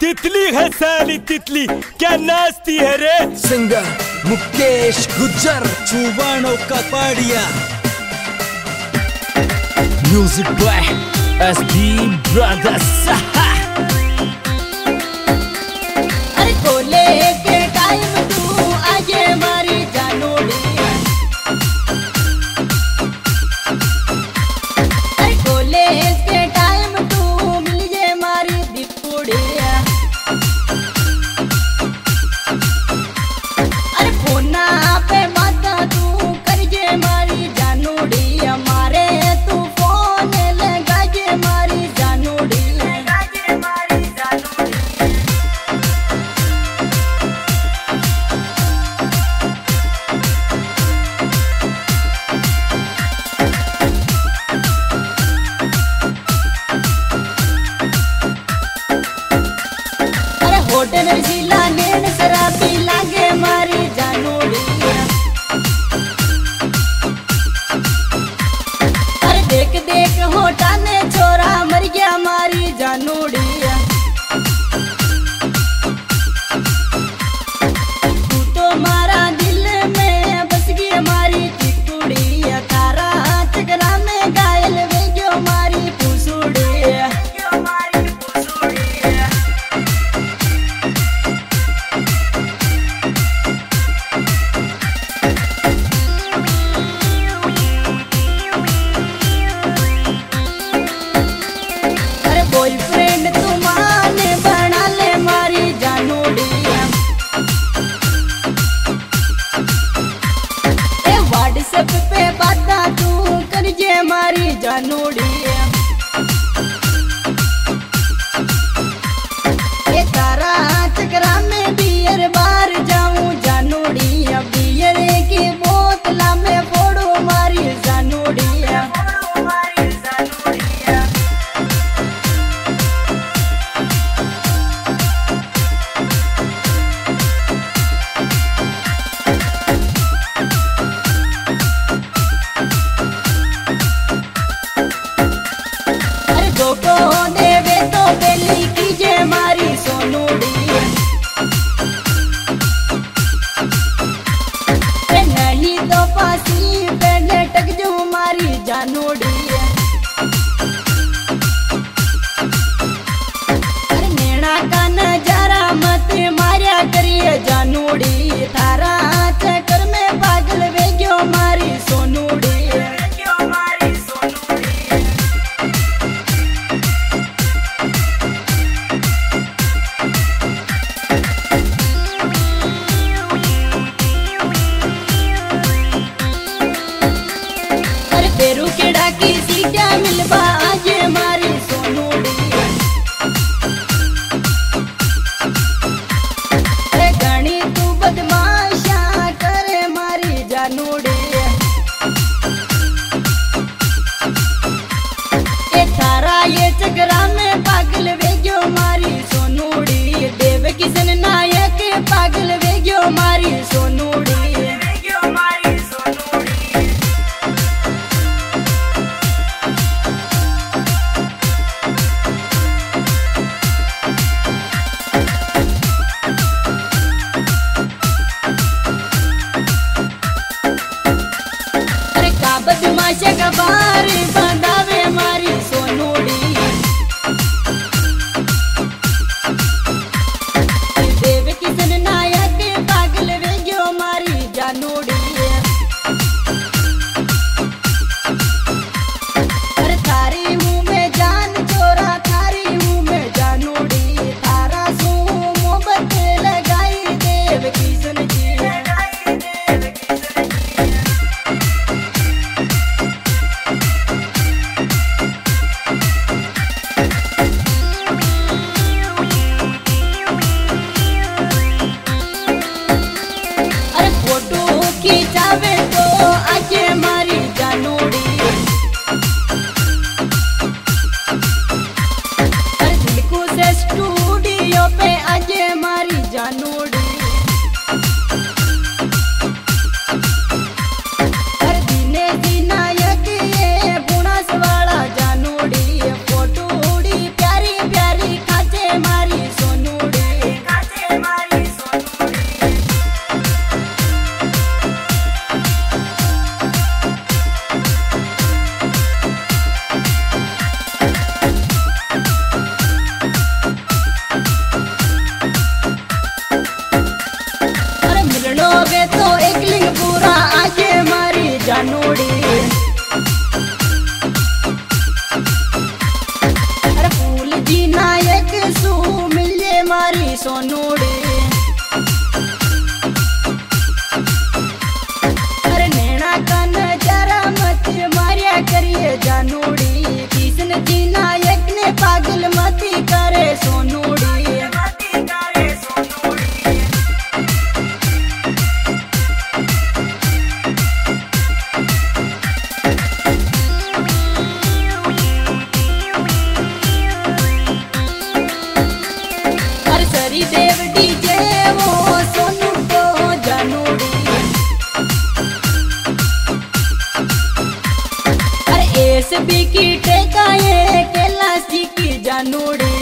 तितली है साली तितली, क्या नाचती है रे। सिंगर मुकेश गुज्जर, चुबानो का पाड़िया। Music by SB brothers. अरे कोले के टाइम तू आजे मारी जानोड़ी, अरे कोले के टाइम तू मिल जे मारी दीपुड़ी, अरे फोना पे माता तू कर जे मारी जानोड़ी, हमारे तू फोन लगा जे मारी जानोड़ी। होटल जिला नेन शराबी लागे मारी जानोड़ी, अरे देख देख होटा ने छोरा मर गया मारी जानोड़ी। तू तो मारा दिल में बस गई मारी चिकुड़ी, तारा चकरा में घायल वे गयो मारी पुसुड़ी। मारी सोनूड़ी। अरे नैना का नजारा मत मारिया करिए जानूड़ी, किसन जी नायक ने पागल मती करे सोनूड़ी। देव डीजे वो सोनू को जानूड़ी। अरे एसबी की टेका ये कैलाश जी की जानूड़ी।